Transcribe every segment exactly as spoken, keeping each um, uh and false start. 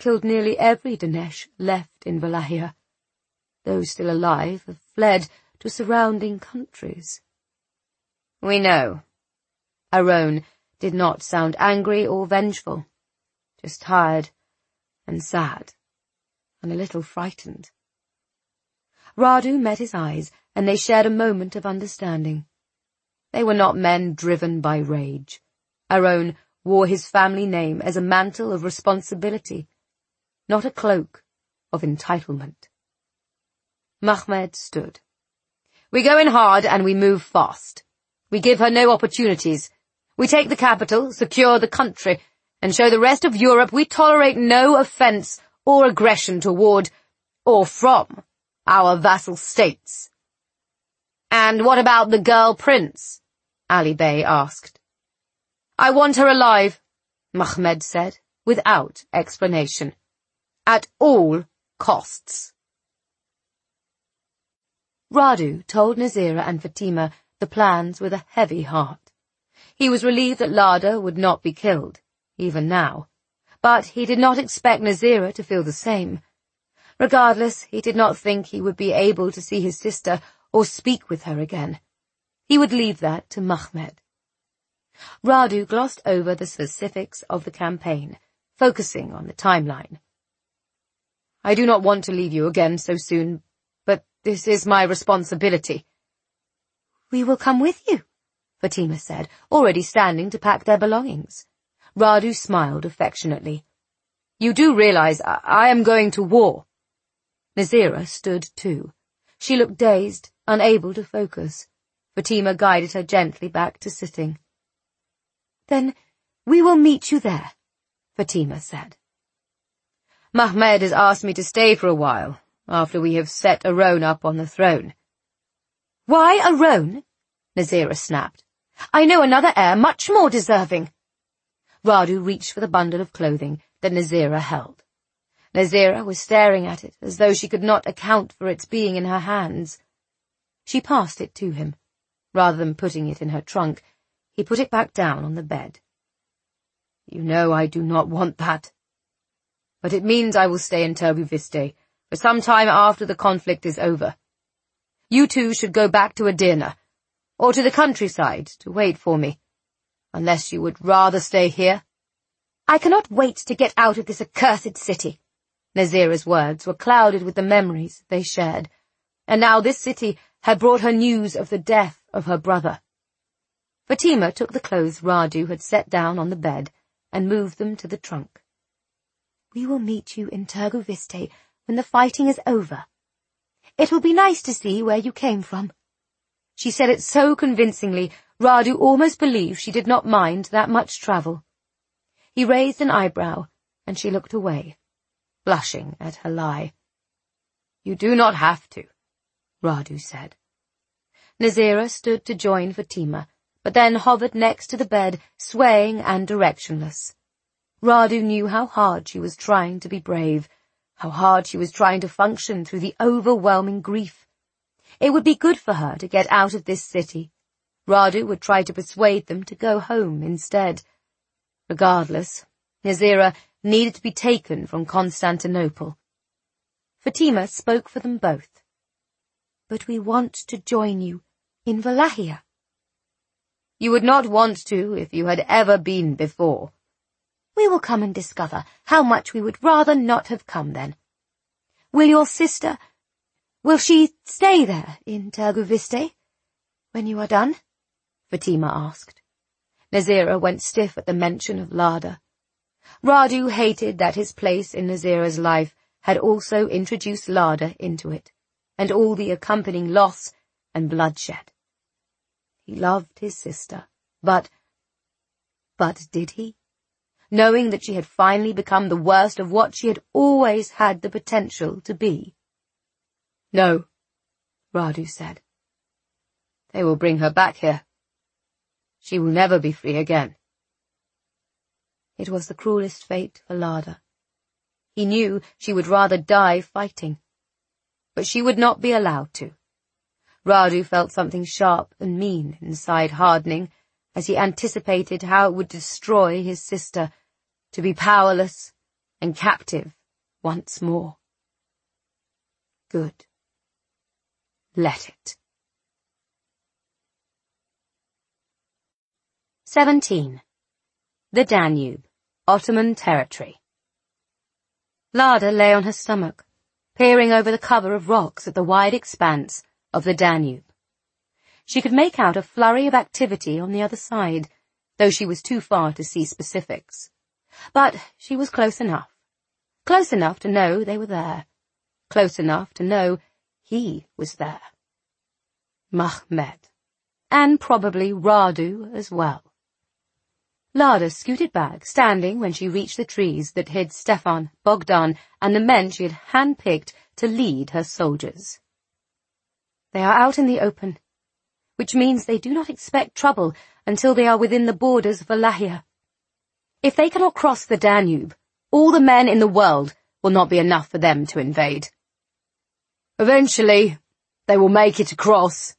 killed nearly every Dinesh left in Valahia. Those still alive have fled to surrounding countries. We know. Aron did not sound angry or vengeful, just tired and sad and a little frightened. Radu met his eyes, and they shared a moment of understanding. They were not men driven by rage. Aron wore his family name as a mantle of responsibility, not a cloak of entitlement. Mahmed stood. We go in hard and we move fast. We give her no opportunities. We take the capital, secure the country, and show the rest of Europe we tolerate no offence or aggression toward or from our vassal states. And what about the girl prince? Ali Bey asked. I want her alive, Mahmed said, without explanation. At all costs. Radu told Nazira and Fatima the plans with a heavy heart. He was relieved that Lada would not be killed, even now, but he did not expect Nazira to feel the same. Regardless, he did not think he would be able to see his sister or speak with her again. He would leave that to Mahmed. Radu glossed over the specifics of the campaign, focusing on the timeline. I do not want to leave you again so soon, but this is my responsibility. We will come with you, Fatima said, already standing to pack their belongings. Radu smiled affectionately. You do realize I, I am going to war. Nazira stood too. She looked dazed, unable to focus. Fatima guided her gently back to sitting. Then we will meet you there, Fatima said. Mahmed has asked me to stay for a while, after we have set Aron up on the throne. Why Aron? Nazira snapped. I know another heir much more deserving. Radu reached for the bundle of clothing that Nazira held. Nazira was staring at it as though she could not account for its being in her hands. She passed it to him. Rather than putting it in her trunk, he put it back down on the bed. You know I do not want that. But it means I will stay in Terbu Viste for some time after the conflict is over. You two should go back to Edirne, or to the countryside to wait for me, unless you would rather stay here. I cannot wait to get out of this accursed city. Nazira's words were clouded with the memories they shared, and now this city had brought her news of the death of her brother. Fatima took the clothes Radu had set down on the bed and moved them to the trunk. We will meet you in Tergu Viste when the fighting is over. It will be nice to see where you came from. She said it so convincingly, Radu almost believed she did not mind that much travel. He raised an eyebrow, and she looked away, blushing at her lie. You do not have to, Radu said. Nazira stood to join Fatima, but then hovered next to the bed, swaying and directionless. Radu knew how hard she was trying to be brave, how hard she was trying to function through the overwhelming grief. It would be good for her to get out of this city. Radu would try to persuade them to go home instead. Regardless, Nazira needed to be taken from Constantinople. Fatima spoke for them both. But we want to join you in Valahia. You would not want to if you had ever been before. We will come and discover how much we would rather not have come then. Will your sister, will she stay there in Tergu Viste when you are done? Fatima asked. Nazira went stiff at the mention of Lada. Radu hated that his place in Nazira's life had also introduced Lada into it, and all the accompanying loss and bloodshed. He loved his sister, but, but did he? Knowing that she had finally become the worst of what she had always had the potential to be. No, Radu said. They will bring her back here. She will never be free again. It was the cruelest fate for Lada. He knew she would rather die fighting. But she would not be allowed to. Radu felt something sharp and mean inside hardening as he anticipated how it would destroy his sister, to be powerless and captive once more. Good. Let it. Seventeen. The Danube, Ottoman territory. Lada lay on her stomach, peering over the cover of rocks at the wide expanse of the Danube. She could make out a flurry of activity on the other side, though she was too far to see specifics. But she was close enough. Close enough to know they were there. Close enough to know he was there. Mahmed. And probably Radu as well. Lada scooted back, standing when she reached the trees that hid Stefan, Bogdan, and the men she had handpicked to lead her soldiers. They are out in the open, which means they do not expect trouble until they are within the borders of Wallachia. If they cannot cross the Danube, all the men in the world will not be enough for them to invade. Eventually, they will make it across.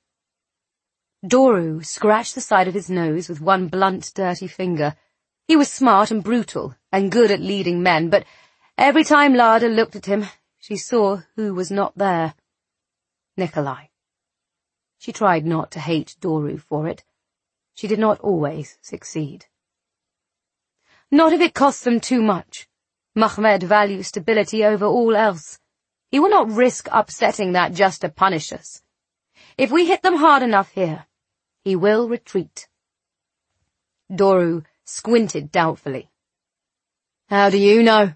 Doru scratched the side of his nose with one blunt, dirty finger. He was smart and brutal, and good at leading men, but every time Lada looked at him, she saw who was not there. Nikolai. She tried not to hate Doru for it. She did not always succeed. Not if it costs them too much. Mahmed values stability over all else. He will not risk upsetting that just to punish us. If we hit them hard enough here, he will retreat. Doru squinted doubtfully. How do you know?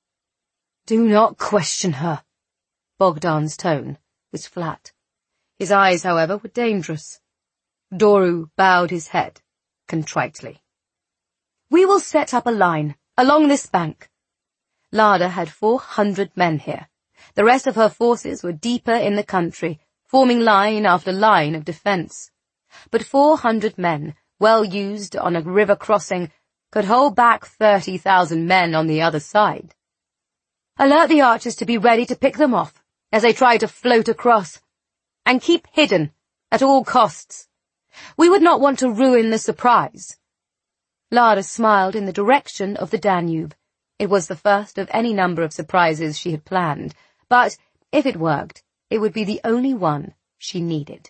Do not question her. Bogdan's tone was flat. His eyes, however, were dangerous. Doru bowed his head contritely. We will set up a line along this bank. Lada had four hundred men here. The rest of her forces were deeper in the country, forming line after line of defence. But four hundred men, well used on a river crossing, could hold back thirty thousand men on the other side. Alert the archers to be ready to pick them off as they try to float across, and keep hidden at all costs. We would not want to ruin the surprise. Lada smiled in the direction of the Danube. It was the first of any number of surprises she had planned, but if it worked, it would be the only one she needed.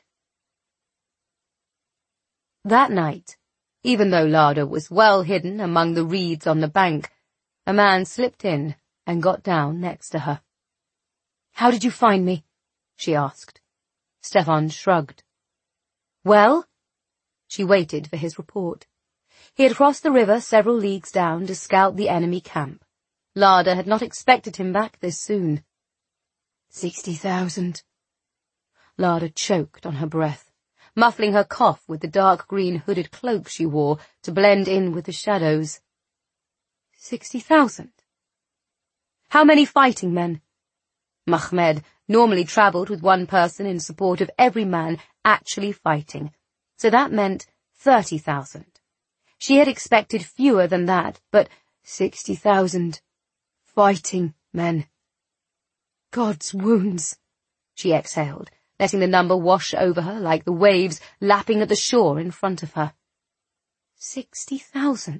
That night, even though Lada was well hidden among the reeds on the bank, a man slipped in and got down next to her. How did you find me? She asked. Stefan shrugged. Well? She waited for his report. He had crossed the river several leagues down to scout the enemy camp. Lada had not expected him back this soon. Sixty thousand. Lada choked on her breath, muffling her cough with the dark green hooded cloak she wore to blend in with the shadows. Sixty thousand. How many fighting men? Mahmed normally travelled with one person in support of every man actually fighting, so that meant thirty thousand. She had expected fewer than that, but sixty thousand fighting men. God's wounds, she exhaled, letting the number wash over her like the waves lapping at the shore in front of her. Sixty thousand.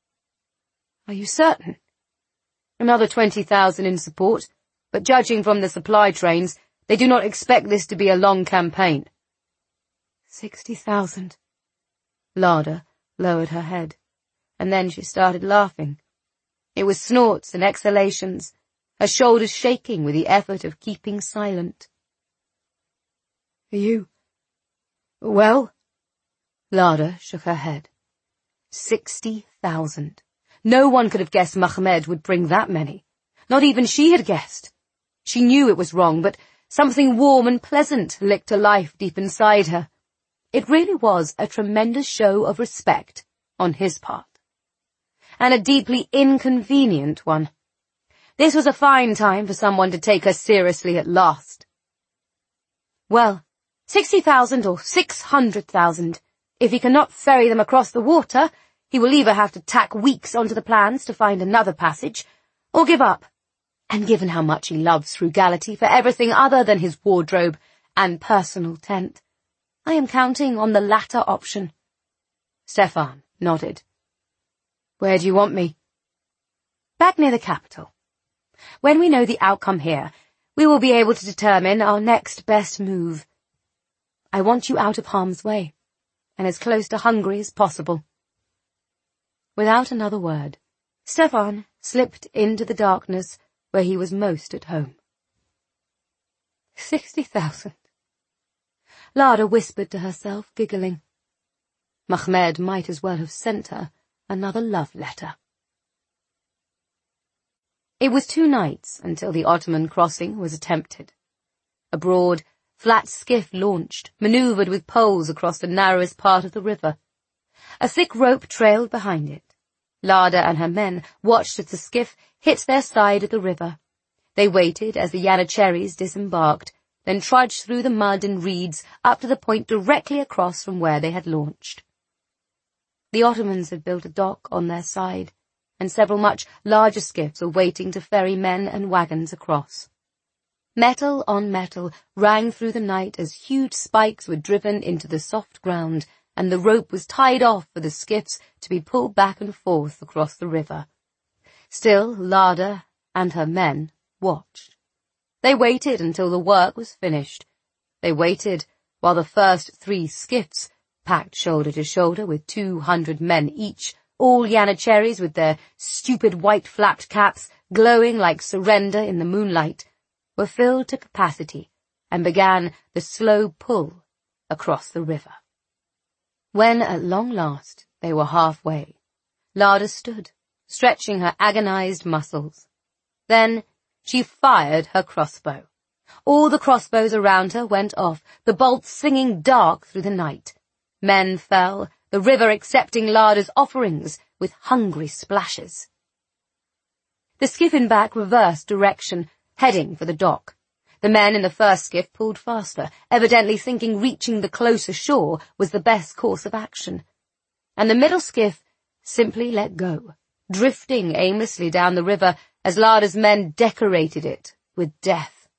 Are you certain? Another twenty thousand in support, but judging from the supply trains, they do not expect this to be a long campaign. Sixty thousand. Lada lowered her head, and then she started laughing. It was snorts and exhalations, her shoulders shaking with the effort of keeping silent. Are you... well? Lada shook her head. Sixty thousand. No one could have guessed Mahmed would bring that many. Not even she had guessed. She knew it was wrong, but something warm and pleasant licked to life deep inside her. It really was a tremendous show of respect on his part. And a deeply inconvenient one. This was a fine time for someone to take her seriously at last. Well, sixty thousand or six hundred thousand. If he cannot ferry them across the water, he will either have to tack weeks onto the plans to find another passage, or give up. And given how much he loves frugality for everything other than his wardrobe and personal tent, I am counting on the latter option. Stefan nodded. Where do you want me? Back near the capital, When we know the outcome here, we will be able to determine our next best move. I want you out of harm's way, and as close to Hungary as possible." Without another word, Stefan slipped into the darkness where he was most at home. Sixty thousand. Lada whispered to herself, giggling. Mahmed might as well have sent her another love letter. It was two nights until the Ottoman crossing was attempted. A broad, flat skiff launched, manoeuvred with poles across the narrowest part of the river. A thick rope trailed behind it. Lada and her men watched as the skiff hit their side of the river. They waited as the Yanacheris disembarked, then trudged through the mud and reeds up to the point directly across from where they had launched. The Ottomans had built a dock on their side, and several much larger skiffs were waiting to ferry men and wagons across. Metal on metal rang through the night as huge spikes were driven into the soft ground, and the rope was tied off for the skiffs to be pulled back and forth across the river. Still, Lada and her men watched. They waited until the work was finished. They waited while the first three skiffs, packed shoulder to shoulder with two hundred men each, all Yanacheris with their stupid white-flapped caps glowing like surrender in the moonlight, were filled to capacity and began the slow pull across the river. When at long last they were halfway, Lada stood, stretching her agonized muscles. Then she fired her crossbow. All the crossbows around her went off, the bolts singing dark through the night. Men fell, the river accepting Lada's offerings with hungry splashes. The skiff in back reversed direction, heading for the dock. The men in the first skiff pulled faster, evidently thinking reaching the closer shore was the best course of action. And the middle skiff simply let go, drifting aimlessly down the river as Lada's men decorated it with death.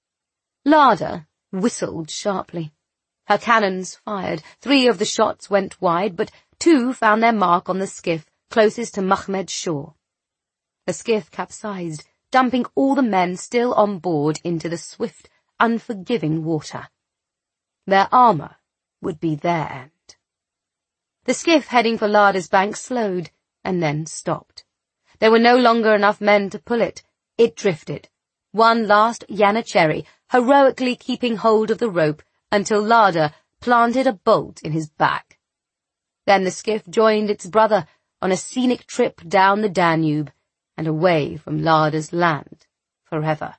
Lada whistled sharply. Her cannons fired. Three of the shots went wide, but two found their mark on the skiff closest to Mahmed's shore. The skiff capsized, dumping all the men still on board into the swift, unforgiving water. Their armor would be their end. The skiff heading for Lada's bank slowed, and then stopped. There were no longer enough men to pull it. It drifted. One last Yanacheri, heroically keeping hold of the rope until Lada planted a bolt in his back. Then the skiff joined its brother on a scenic trip down the Danube and away from Lada's land forever.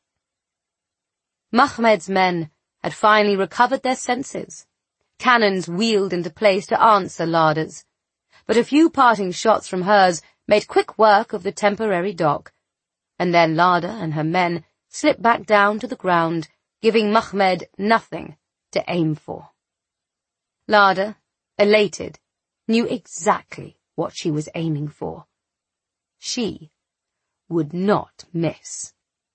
Mahmed's men had finally recovered their senses. Cannons wheeled into place to answer Lada's, but a few parting shots from hers made quick work of the temporary dock, and then Lada and her men slipped back down to the ground, giving Mahmed nothing to aim for. Lada, elated, knew exactly what she was aiming for. She would not miss.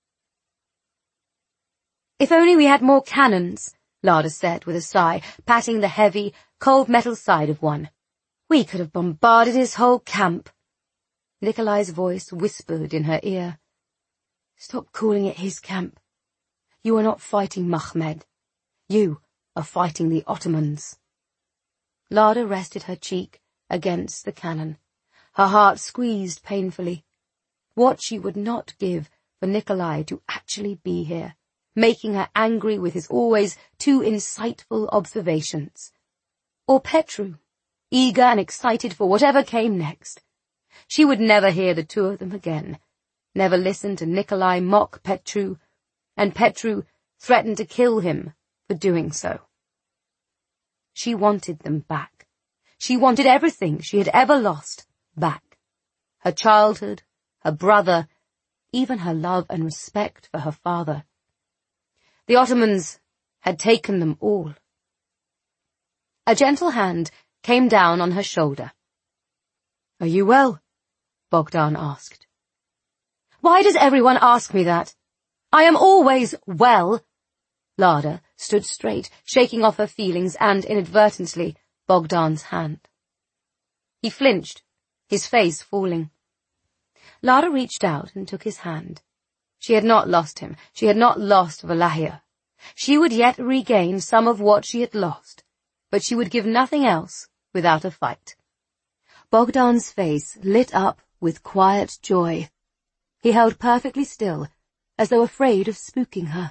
"If only we had more cannons," Lada said with a sigh, patting the heavy, cold metal side of one. "We could have bombarded his whole camp." Nikolai's voice whispered in her ear. "Stop calling it his camp. You are not fighting Mahmed. You are fighting the Ottomans." Lada rested her cheek against the cannon. Her heart squeezed painfully. What she would not give for Nikolai to actually be here, making her angry with his always too insightful observations. Or Petru, eager and excited for whatever came next. She would never hear the two of them again, never listen to Nikolai mock Petru, and Petru threaten to kill him for doing so. She wanted them back. She wanted everything she had ever lost back. Her childhood, her brother, even her love and respect for her father. The Ottomans had taken them all. A gentle hand came down on her shoulder. "Are you well?" Bogdan asked. "Why does everyone ask me that? I am always well." Lada stood straight, shaking off her feelings and, inadvertently, Bogdan's hand. He flinched, his face falling. Lada reached out and took his hand. She had not lost him. She had not lost Valahia. She would yet regain some of what she had lost, but she would give nothing else without a fight. Bogdan's face lit up with quiet joy. He held perfectly still, as though afraid of spooking her.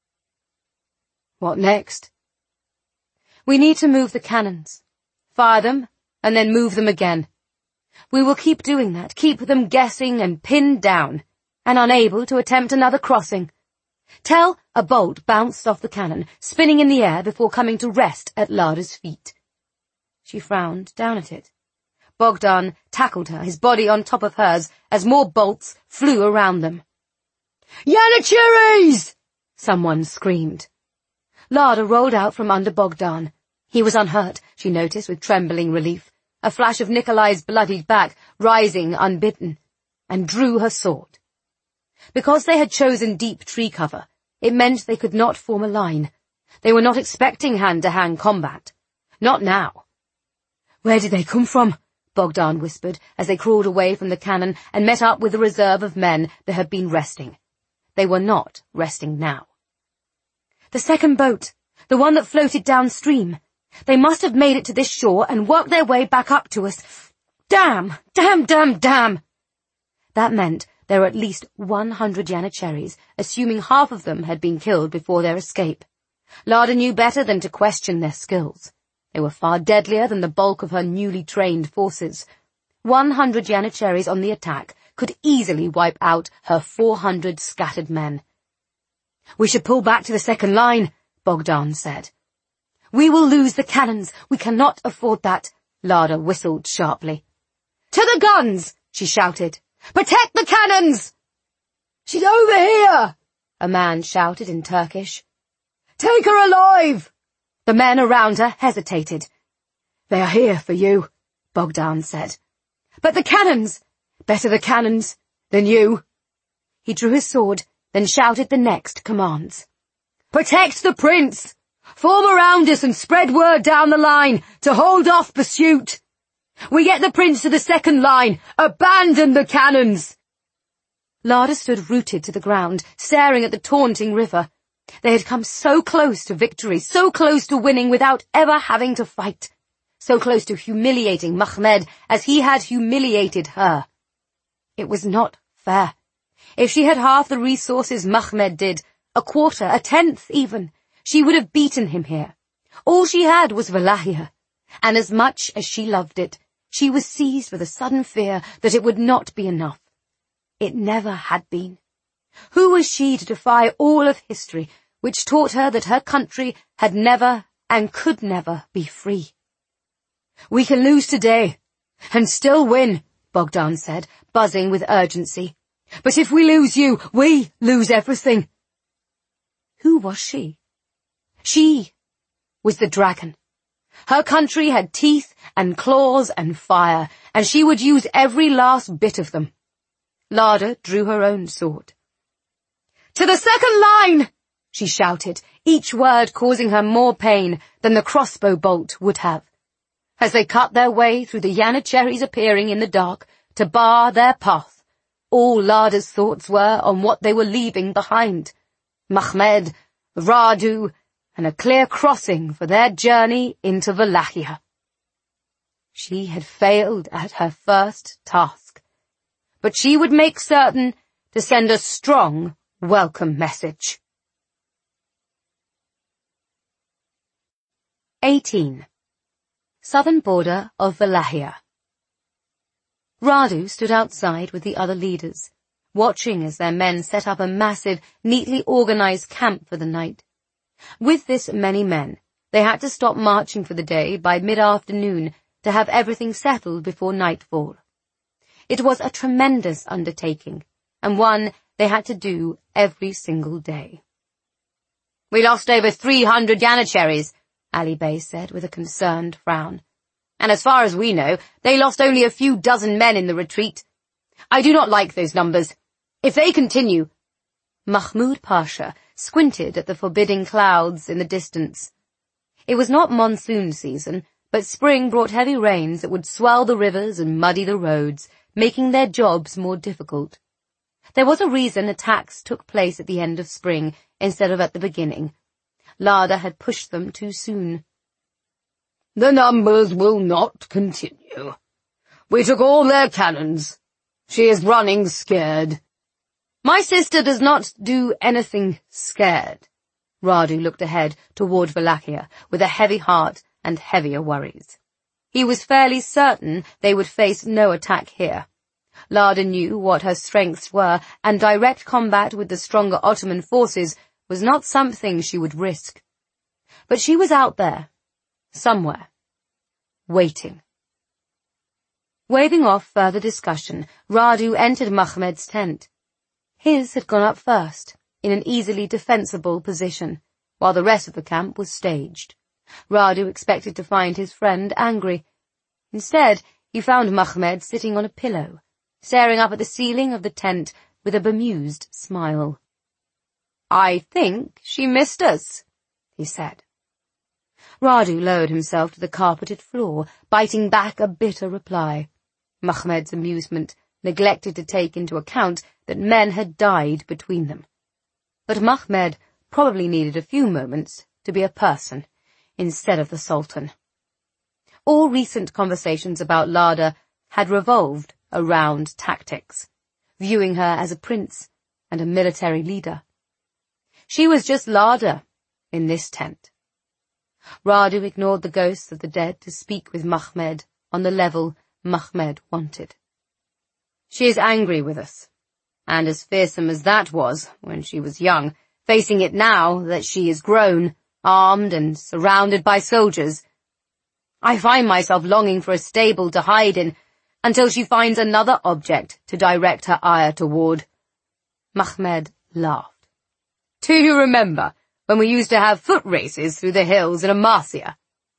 What next? We need to move the cannons. Fire them, and then move them again. We will keep doing that, keep them guessing and pinned down, and unable to attempt another crossing. Till a bolt bounced off the cannon, spinning in the air before coming to rest at Lada's feet. She frowned down at it. Bogdan tackled her, his body on top of hers, as more bolts flew around them. "Yanacheries!" someone screamed. Lada rolled out from under Bogdan. He was unhurt, she noticed with trembling relief, a flash of Nikolai's bloodied back rising unbidden, and drew her sword. Because they had chosen deep tree cover, it meant they could not form a line. They were not expecting hand-to-hand combat. Not now. "Where did they come from?" Bogdan whispered, as they crawled away from the cannon and met up with a reserve of men that had been resting. They were not resting now. "The second boat, the one that floated downstream. They must have made it to this shore and worked their way back up to us. Damn! Damn, damn, damn!" That meant there were at least one hundred Yanacheries, assuming half of them had been killed before their escape. Lada knew better than to question their skills. They were far deadlier than the bulk of her newly trained forces. One hundred Yanacheries on the attack could easily wipe out her four hundred scattered men. "We should pull back to the second line," Bogdan said. "We will lose the cannons. We cannot afford that," Lada whistled sharply. "To the guns!" she shouted. "Protect the cannons!" "She's over here!" a man shouted in Turkish. "Take her alive!" The men around her hesitated. "They are here for you," Bogdan said. "But the cannons! Better the cannons than you." He drew his sword, then shouted the next commands. "Protect the prince! Form around us and spread word down the line to hold off pursuit. We get the prince to the second line. Abandon the cannons!" Lada stood rooted to the ground, staring at the taunting river. They had come so close to victory, so close to winning without ever having to fight, so close to humiliating Mahmed as he had humiliated her. It was not fair. If she had half the resources Mahmed did, a quarter, a tenth even, she would have beaten him here. All she had was Valahia, and as much as she loved it, she was seized with a sudden fear that it would not be enough. It never had been. Who was she to defy all of history, which taught her that her country had never and could never be free? "We can lose today, and still win," Bogdan said, buzzing with urgency. "But if we lose you, we lose everything." Who was she? She was the dragon. Her country had teeth and claws and fire, and she would use every last bit of them. Lada drew her own sword. "To the second line!" she shouted, each word causing her more pain than the crossbow bolt would have. As they cut their way through the Yanacheries appearing in the dark to bar their path, all Lada's thoughts were on what they were leaving behind. Mahmed, Radu, and a clear crossing for their journey into Valahia. She had failed at her first task, but she would make certain to send a strong welcome message. eighteen. Southern border of Valahia. Radu stood outside with the other leaders, watching as their men set up a massive, neatly organized camp for the night. With this many men, they had to stop marching for the day by mid-afternoon to have everything settled before nightfall. It was a tremendous undertaking, and one they had to do every single day. "We lost over three hundred Yanacheries," Ali Bey said with a concerned frown. "And as far as we know, they lost only a few dozen men in the retreat. I do not like those numbers. If they continue—" Mahmud Pasha squinted at the forbidding clouds in the distance. It was not monsoon season, but spring brought heavy rains that would swell the rivers and muddy the roads, making their jobs more difficult. There was a reason attacks took place at the end of spring instead of at the beginning. Larder had pushed them too soon. The numbers will not continue. We took all their cannons. She is running scared. My sister does not do anything scared. Radu looked ahead toward Wallachia with a heavy heart and heavier worries. He was fairly certain they would face no attack here. Larder knew what her strengths were, and direct combat with the stronger Ottoman forces was not something she would risk. But she was out there, somewhere, waiting. Waving off further discussion, Radu entered Mahmed's tent. His had gone up first, in an easily defensible position, while the rest of the camp was staged. Radu expected to find his friend angry. Instead, he found Mahmed sitting on a pillow, staring up at the ceiling of the tent with a bemused smile. "I think she missed us," he said. Radu lowered himself to the carpeted floor, biting back a bitter reply. Mahmed's amusement neglected to take into account that men had died between them. But Mahmed probably needed a few moments to be a person instead of the Sultan. All recent conversations about Larder had revolved around tactics, viewing her as a prince and a military leader. She was just Larder in this tent. Radu ignored the ghosts of the dead to speak with Mahmed on the level Mahmed wanted. "She is angry with us, and as fearsome as that was when she was young, facing it now that she is grown, armed and surrounded by soldiers. I find myself longing for a stable to hide in until she finds another object to direct her ire toward." Mahmed laughed. "Do you remember when we used to have foot races through the hills in Amasya?"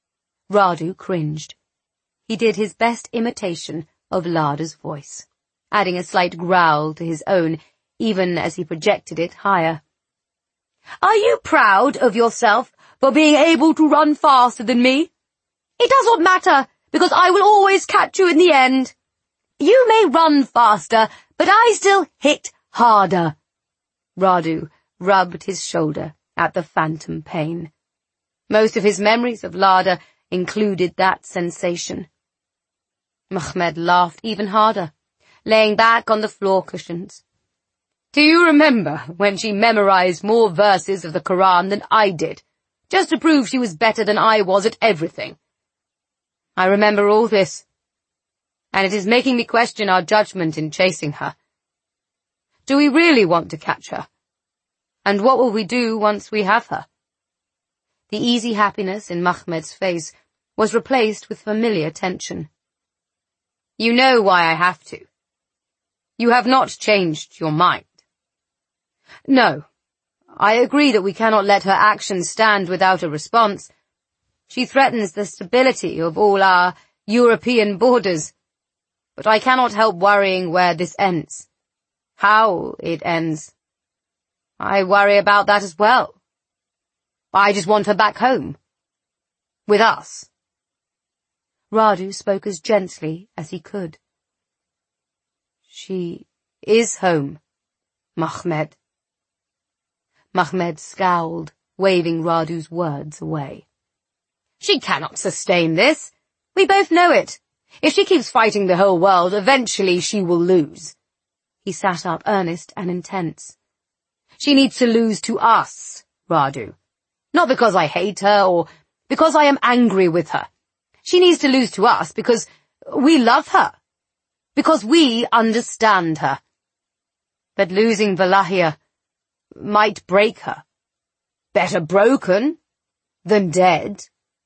Radu cringed. He did his best imitation of Larder's voice, adding a slight growl to his own, even as he projected it higher. "Are you proud of yourself for being able to run faster than me? It does not matter, because I will always catch you in the end. You may run faster, but I still hit harder." Radu rubbed his shoulder at the phantom pain. Most of his memories of Larder included that sensation. Mahmed laughed even harder, laying back on the floor cushions. "Do you remember when she memorized more verses of the Quran than I did, just to prove she was better than I was at everything? I remember all this, and it is making me question our judgment in chasing her. Do we really want to catch her? And what will we do once we have her?" The easy happiness in Mahmed's face was replaced with familiar tension. "You know why I have to. You have not changed your mind." "No, I agree that we cannot let her actions stand without a response. She threatens the stability of all our European borders. But I cannot help worrying where this ends. How it ends. I worry about that as well. I just want her back home. With us." Radu spoke as gently as he could. "She is home, Mahmed." Mahmed scowled, waving Radu's words away. "She cannot sustain this. We both know it. If she keeps fighting the whole world, eventually she will lose." He sat up, earnest and intense. "She needs to lose to us, Radu. Not because I hate her or because I am angry with her. She needs to lose to us because we love her. Because we understand her. But losing Wallachia might break her. Better broken than dead."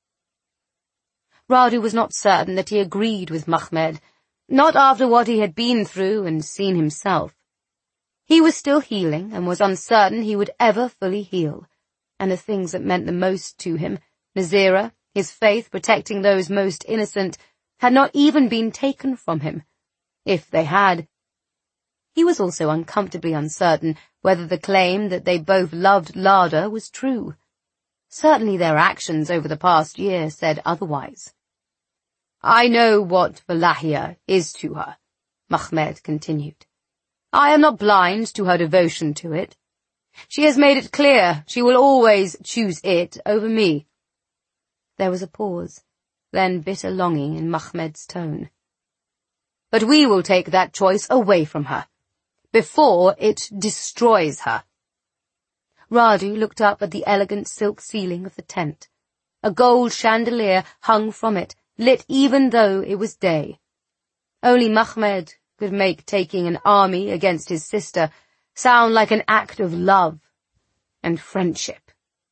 Radu was not certain that he agreed with Mahmed, not after what he had been through and seen himself. He was still healing and was uncertain he would ever fully heal, and the things that meant the most to him, Nazira, his faith protecting those most innocent, had not even been taken from him. If they had. He was also uncomfortably uncertain whether the claim that they both loved Larder was true. Certainly their actions over the past year said otherwise. "I know what Wallachia is to her," Mahmed continued. I am not blind to her devotion to it. She has made it clear she will always choose it over me." There was a pause, then bitter longing in Mahmed's tone. "But we will take that choice away from her, before it destroys her." Radu looked up at the elegant silk ceiling of the tent. A gold chandelier hung from it, lit even though it was day. Only Mahmed could make taking an army against his sister sound like an act of love and friendship.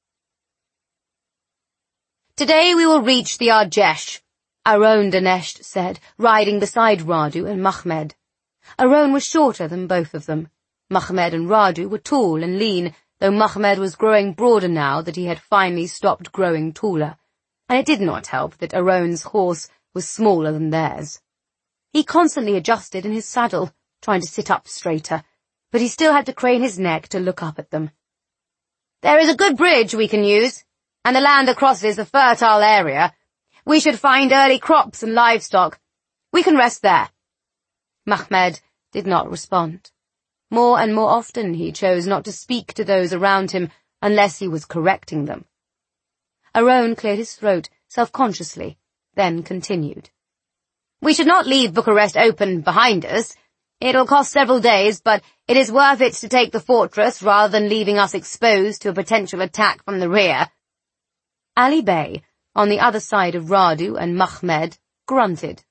"Today we will reach the Arjesh," Aron Danesht said, riding beside Radu and Mahmed. Aron was shorter than both of them. Mahmed and Radu were tall and lean, though Mahmed was growing broader now that he had finally stopped growing taller, and it did not help that Aron's horse was smaller than theirs. He constantly adjusted in his saddle, trying to sit up straighter, but he still had to crane his neck to look up at them. "There is a good bridge we can use, and the land across it is a fertile area. We should find early crops and livestock. We can rest there." Mahmed did not respond. More and more often he chose not to speak to those around him unless he was correcting them. Aron cleared his throat self-consciously, then continued. "We should not leave Bucharest open behind us. It'll cost several days, but it is worth it to take the fortress rather than leaving us exposed to a potential attack from the rear." Ali Bey, on the other side of Radu and Mahmed, grunted.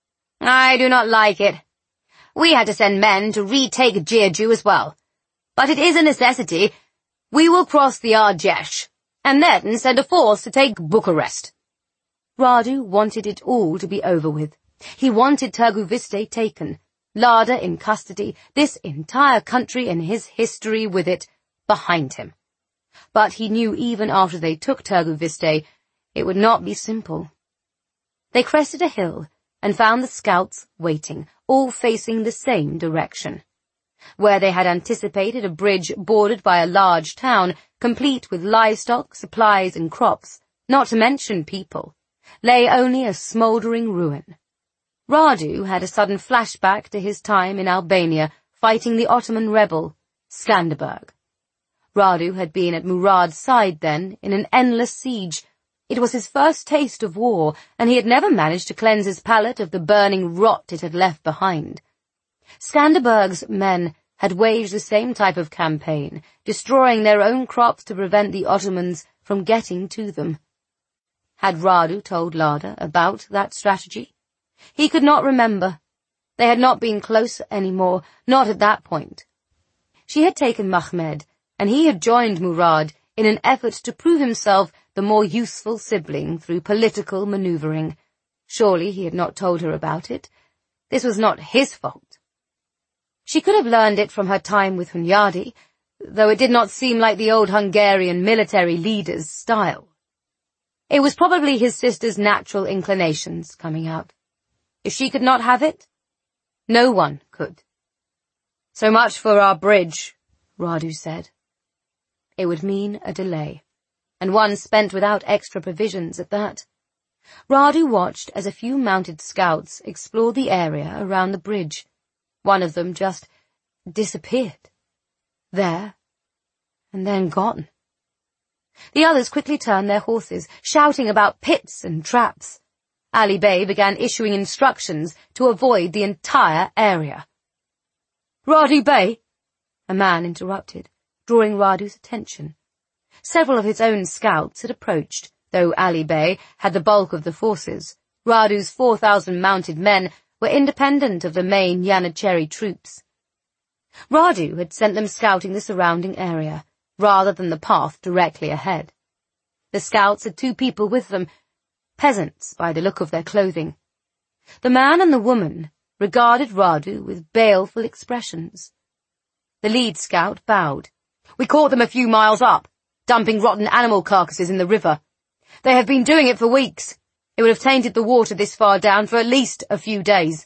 "I do not like it. We had to send men to retake Giurgiu as well. But it is a necessity. We will cross the Arjesh, and then send a force to take Bucharest." Radu wanted it all to be over with. He wanted Târgu taken, Lada in custody, this entire country and his history with it behind him. But he knew even after they took Târgu it would not be simple. They crested a hill and found the scouts waiting, all facing the same direction. Where they had anticipated a bridge bordered by a large town, complete with livestock, supplies, and crops, not to mention people, lay only a smouldering ruin. Radu had a sudden flashback to his time in Albania, fighting the Ottoman rebel, Skanderberg. Radu had been at Murad's side then, in an endless siege. It was his first taste of war, and he had never managed to cleanse his palate of the burning rot it had left behind. Skanderberg's men had waged the same type of campaign, destroying their own crops to prevent the Ottomans from getting to them. Had Radu told Lada about that strategy? He could not remember. They had not been close any more, not at that point. She had taken Mahmed, and he had joined Murad in an effort to prove himself the more useful sibling through political maneuvering. Surely he had not told her about it. This was not his fault. She could have learned it from her time with Hunyadi, though it did not seem like the old Hungarian military leader's style. It was probably his sister's natural inclinations coming out. If she could not have it, no one could. "So much for our bridge," Radu said. It would mean a delay, and one spent without extra provisions at that. Radu watched as a few mounted scouts explored the area around the bridge. One of them just disappeared. There, and then gone. The others quickly turned their horses, shouting about pits and traps. Ali Bey began issuing instructions to avoid the entire area. "Radu Bey," a man interrupted, drawing Radu's attention. Several of his own scouts had approached, though Ali Bey had the bulk of the forces. Radu's four thousand mounted men were independent of the main Yanacherry troops. Radu had sent them scouting the surrounding area, rather than the path directly ahead. The scouts had two people with them, peasants by the look of their clothing. The man and the woman regarded Radu with baleful expressions. The lead scout bowed. "We caught them a few miles up, dumping rotten animal carcasses in the river. They have been doing it for weeks. It would have tainted the water this far down for at least a few days."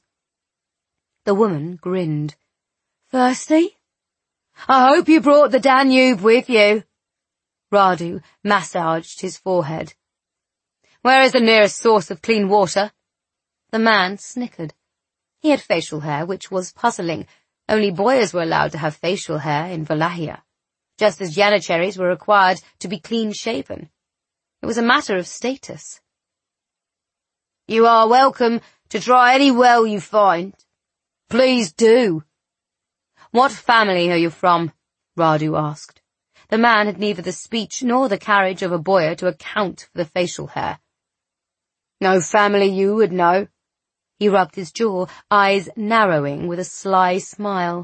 The woman grinned. "Thirsty? I hope you brought the Danube with you." Radu massaged his forehead. "Where is the nearest source of clean water?" The man snickered. He had facial hair, which was puzzling, Only boyars were allowed to have facial hair in Valahia, just as Yanacheris were required to be clean-shaven. It was a matter of status. "You are welcome to try any well you find. Please do." "What family are you from?" Radu asked. The man had neither the speech nor the carriage of a boyar to account for the facial hair. "No family you would know." He rubbed his jaw, eyes narrowing with a sly smile.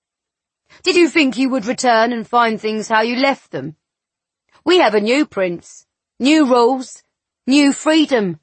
"Did you think you would return and find things how you left them? We have a new prince, new rules, new freedom."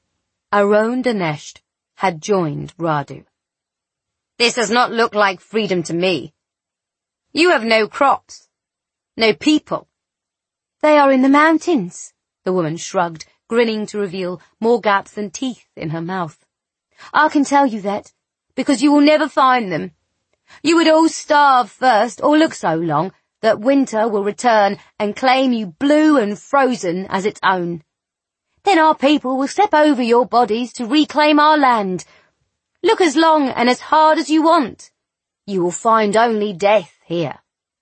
Aron Danesht had joined Radu. "This does not look like freedom to me. You have no crops, no people." "They are in the mountains," the woman shrugged, grinning to reveal more gaps than teeth in her mouth. "I can tell you that, because you will never find them. You would all starve first, or look so long that winter will return and claim you blue and frozen as its own. Then our people will step over your bodies to reclaim our land. Look as long and as hard as you want. You will find only death here."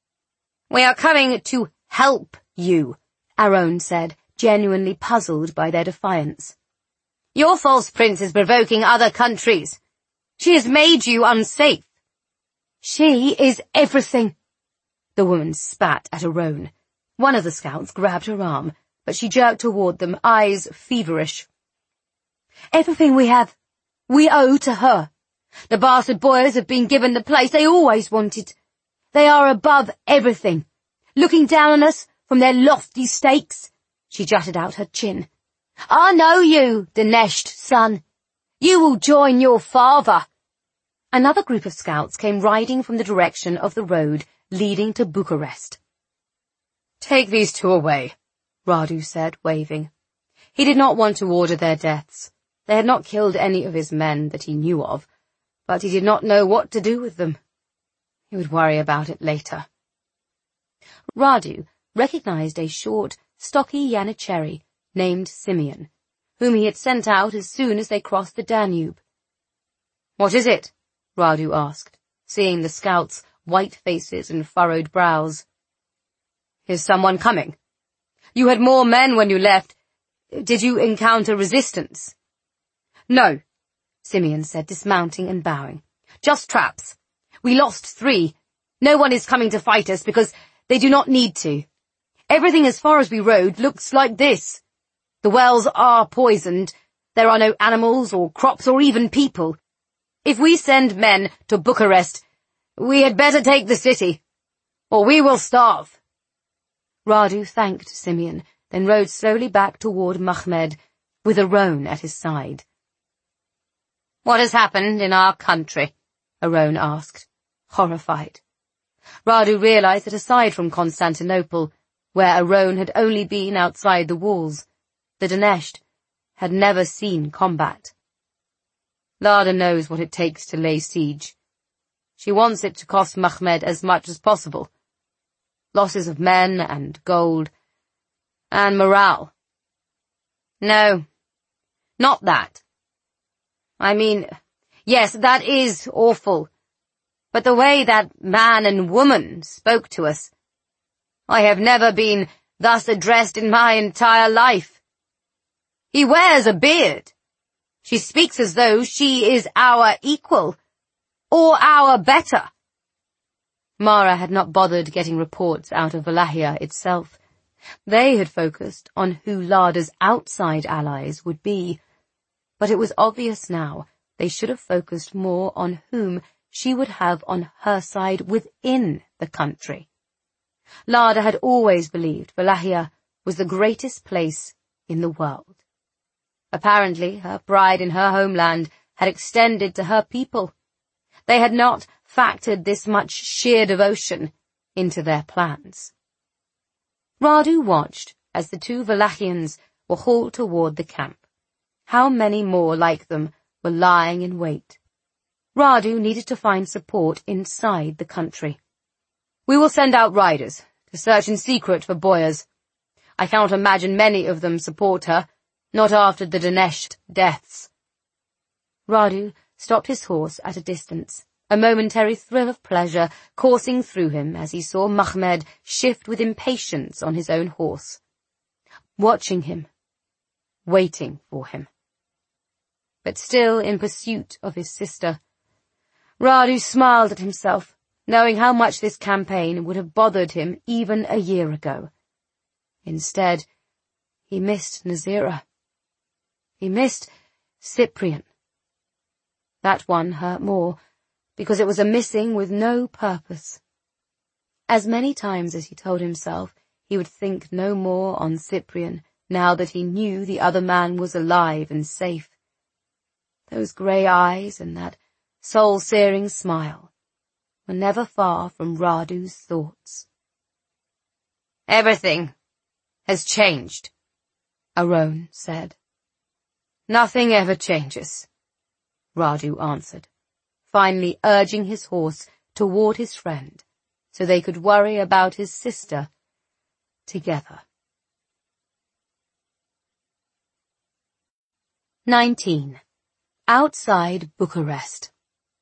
"We are coming to help you," Aron said, genuinely puzzled by their defiance. "Your false prince is provoking other countries. She has made you unsafe." "She is everything." The woman spat at Aron. One of the scouts grabbed her arm, but she jerked toward them, eyes feverish. "Everything we have, we owe to her. The bastard boyars have been given the place they always wanted. They are above everything, looking down on us from their lofty stakes." She jutted out her chin. "I know you, Danesht, son. You will join your father." Another group of scouts came riding from the direction of the road leading to Bucharest. "Take these two away," Radu said, waving. He did not want to order their deaths. They had not killed any of his men that he knew of, but he did not know what to do with them. He would worry about it later. Radu recognized a short, stocky Yanacheri named Simeon, whom he had sent out as soon as they crossed the Danube. "What is it?" Radu asked, seeing the scouts' white faces and furrowed brows. "Is someone coming? You had more men when you left. Did you encounter resistance?" "No," Simeon said, dismounting and bowing. "Just traps. We lost three. No one is coming to fight us because they do not need to. Everything as far as we rode looks like this. The wells are poisoned. There are no animals or crops or even people. If we send men to Bucharest, we had better take the city, or we will starve." Radu thanked Simeon, then rode slowly back toward Mahmed, with Aron at his side. "What has happened in our country?" Aron asked, horrified. Radu realized that aside from Constantinople, where Aron had only been outside the walls, the Danesht had never seen combat. Lada knows what it takes to lay siege. She wants it to cost Mahmed as much as possible. Losses of men and gold, and morale. No, not that. I mean, yes, that is awful, but the way that man and woman spoke to us, I have never been thus addressed in my entire life. He wears a beard. She speaks as though she is our equal, or our better. Mara had not bothered getting reports out of Valahia itself. They had focused on who Lada's outside allies would be, but it was obvious now they should have focused more on whom she would have on her side within the country. Lada had always believed Valahia was the greatest place in the world. Apparently, her pride in her homeland had extended to her people. They had not factored this much sheer devotion into their plans. Radu watched as the two Valachians were hauled toward the camp. How many more like them were lying in wait? Radu needed to find support inside the country. "We will send out riders to search in secret for boyars. I cannot imagine many of them support her, not after the Danesht deaths." Radu stopped his horse at a distance, a momentary thrill of pleasure coursing through him as he saw Mahmed shift with impatience on his own horse, watching him, waiting for him, but still in pursuit of his sister. Radu smiled at himself, knowing how much this campaign would have bothered him even a year ago. Instead, he missed Nazira. He missed Cyprian. That one hurt more, because it was a missing with no purpose. As many times as he told himself he would think no more on Cyprian now that he knew the other man was alive and safe. Those grey eyes and that soul-searing smile were never far from Radu's thoughts. "Everything has changed," Aron said. "Nothing ever changes," Radu answered, finally urging his horse toward his friend so they could worry about his sister together. nineteen. Outside Bucharest.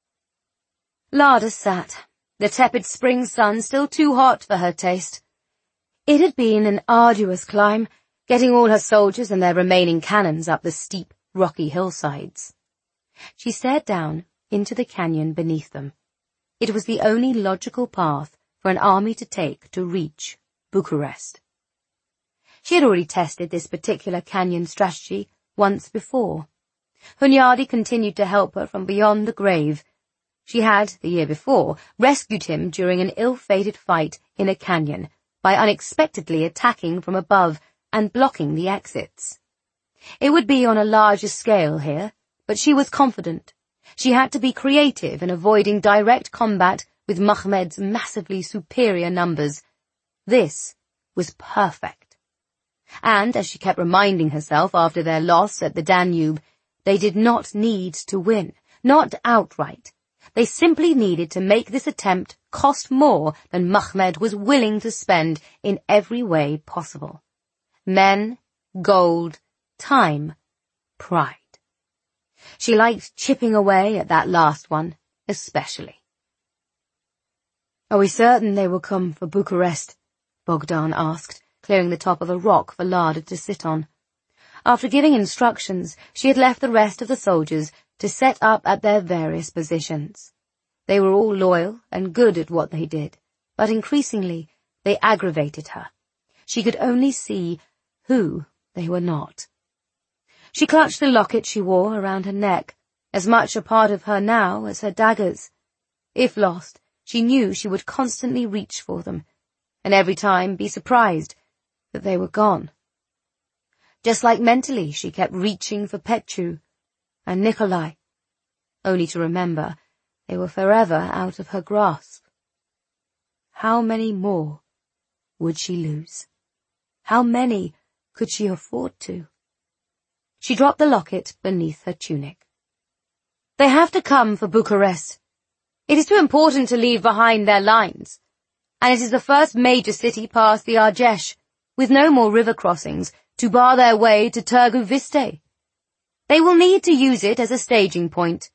Lada sat, the tepid spring sun still too hot for her taste. It had been an arduous climb, getting all her soldiers and their remaining cannons up the steep, rocky hillsides. She stared down into the canyon beneath them. It was the only logical path for an army to take to reach Bucharest. She had already tested this particular canyon strategy once before. Hunyadi continued to help her from beyond the grave. She had, the year before, rescued him during an ill-fated fight in a canyon by unexpectedly attacking from above and blocking the exits. It would be on a larger scale here, but she was confident. She had to be creative in avoiding direct combat with Mahmed's massively superior numbers. This was perfect. And, as she kept reminding herself after their loss at the Danube, they did not need to win, not outright. They simply needed to make this attempt cost more than Mahmed was willing to spend in every way possible. Men, gold, time, pride. She liked chipping away at that last one, especially. "Are we certain they will come for Bucharest?" Bogdan asked, clearing the top of a rock for Lada to sit on. After giving instructions, she had left the rest of the soldiers to set up at their various positions. They were all loyal and good at what they did, but increasingly they aggravated her. She could only see who they were not. She clutched the locket she wore around her neck, as much a part of her now as her daggers. If lost, she knew she would constantly reach for them, and every time be surprised that they were gone. Just like mentally she kept reaching for Petru and Nikolai, only to remember they were forever out of her grasp. How many more would she lose? How many could she afford to? She dropped the locket beneath her tunic. "They have to come for Bucharest. It is too important to leave behind their lines, and it is the first major city past the Argesh, with no more river crossings to bar their way to Târgu Viste. They will need to use it as a staging point."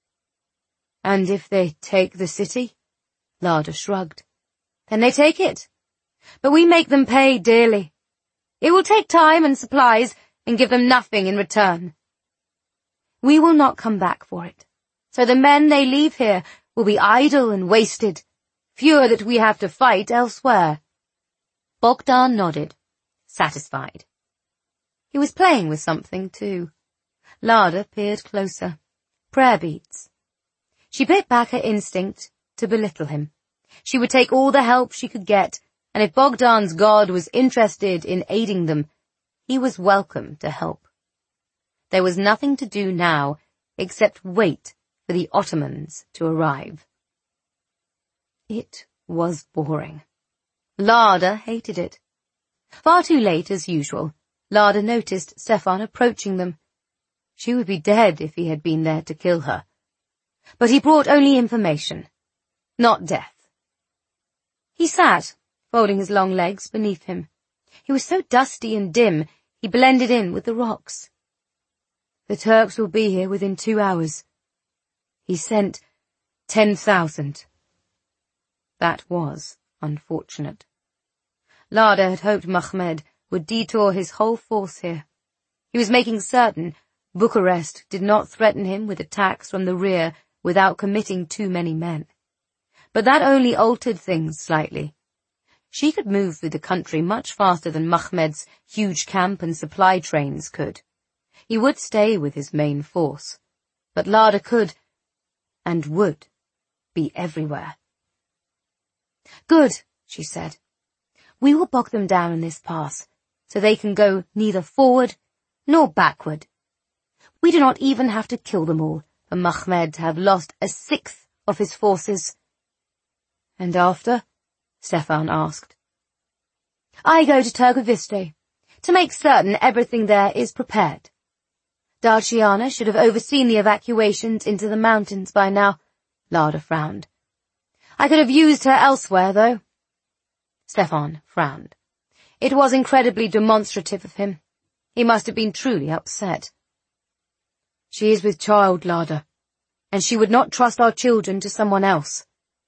"And if they take the city?" Lada shrugged. "Then they take it. But we make them pay dearly. It will take time and supplies and give them nothing in return. We will not come back for it, so the men they leave here will be idle and wasted, fewer that we have to fight elsewhere." Bogdan nodded, satisfied. He was playing with something, too. Lada peered closer. Prayer beads. She bit back her instinct to belittle him. She would take all the help she could get, and if Bogdan's god was interested in aiding them, he was welcome to help. There was nothing to do now except wait for the Ottomans to arrive. It was boring. Lada hated it. Far too late, as usual, Lada noticed Stefan approaching them. She would be dead if he had been there to kill her. But he brought only information, not death. He sat, folding his long legs beneath him. He was so dusty and dim, he blended in with the rocks. "The Turks will be here within two hours. He sent Ten thousand. That was unfortunate. Larder had hoped Mahmed would detour his whole force here. He was making certain Bucharest did not threaten him with attacks from the rear without committing too many men. But that only altered things slightly. She could move through the country much faster than Mahmed's huge camp and supply trains could. He would stay with his main force, but Larder could, and would, be everywhere. Good, she said. We will bog them down in this pass, so they can go neither forward nor backward. We do not even have to kill them all, for Mahmed to have lost a sixth of his forces. And after? Stefan asked. I go to Turgoviste, to make certain everything there is prepared. Daciana should have overseen the evacuations into the mountains by now. Larder frowned. I could have used her elsewhere, though. Stefan frowned. It was incredibly demonstrative of him. He must have been truly upset. She is with child, Larder, and she would not trust our children to someone else.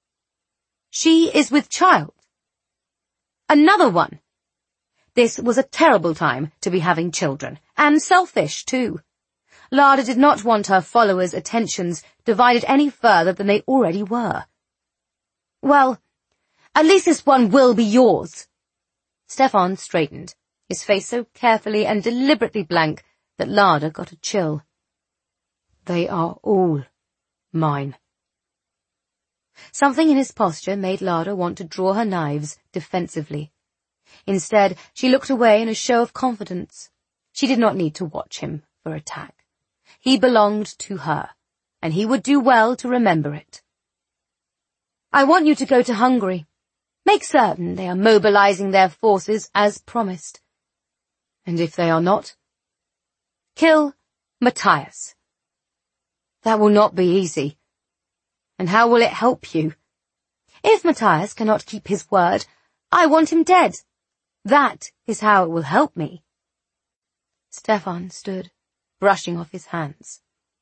She is with child. Another one. This was a terrible time to be having children, and selfish, too. Larder did not want her followers' attentions divided any further than they already were. Well, at least this one will be yours. Stefan straightened, his face so carefully and deliberately blank that Larder got a chill. They are all mine. Something in his posture made Larder want to draw her knives defensively. Instead, she looked away in a show of confidence. She did not need to watch him for attack. He belonged to her, and he would do well to remember it. I want you to go to Hungary. Make certain they are mobilizing their forces as promised. And if they are not, kill Matthias. That will not be easy. And how will it help you? If Matthias cannot keep his word, I want him dead. That is how it will help me. Stefan stood, brushing off his hands.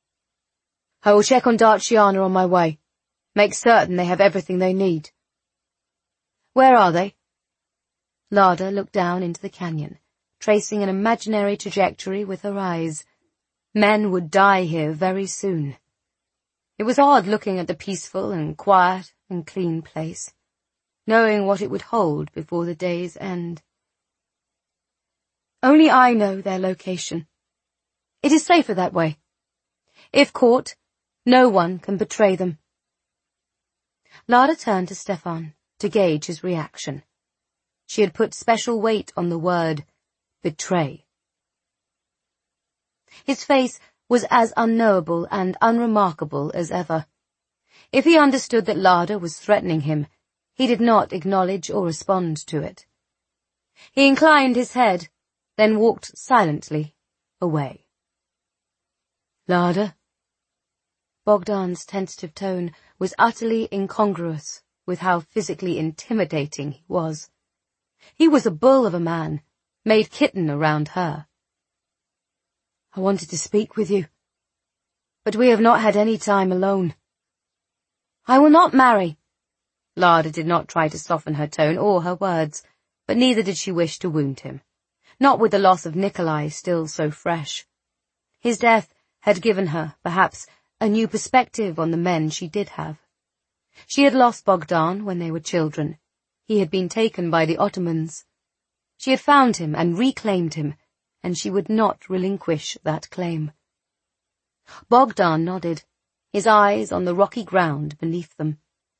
I will check on Daciana on my way. Make certain they have everything they need. Where are they? Larder looked down into the canyon, tracing an imaginary trajectory with her eyes. Men would die here very soon. It was odd looking at the peaceful and quiet and clean place, knowing what it would hold before the day's end. Only I know their location. It is safer that way. If caught, no one can betray them. Larder turned to Stefan to gauge his reaction. She had put special weight on the word betray. His face was as unknowable and unremarkable as ever. If he understood that Larder was threatening him, he did not acknowledge or respond to it. He inclined his head, then walked silently away. Larder? Bogdan's tentative tone was utterly incongruous with how physically intimidating he was. He was a bull of a man, made kitten around her. I wanted to speak with you, but we have not had any time alone. I will not marry. Larder did not try to soften her tone or her words, but neither did she wish to wound him, not with the loss of Nikolai still so fresh. His death had given her, perhaps, a new perspective on the men she did have. She had lost Bogdan when they were children. He had been taken by the Ottomans. She had found him and reclaimed him, and she would not relinquish that claim. Bogdan nodded, his eyes on the rocky ground beneath them.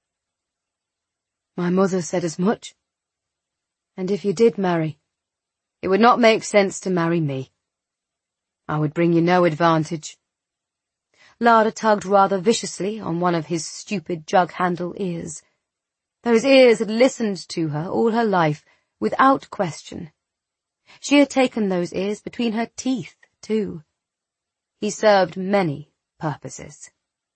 My mother said as much. And if you did marry, it would not make sense to marry me. I would bring you no advantage. Larder tugged rather viciously on one of his stupid jug-handle ears. Those ears had listened to her all her life, without question. She had taken those ears between her teeth, too. He served many purposes.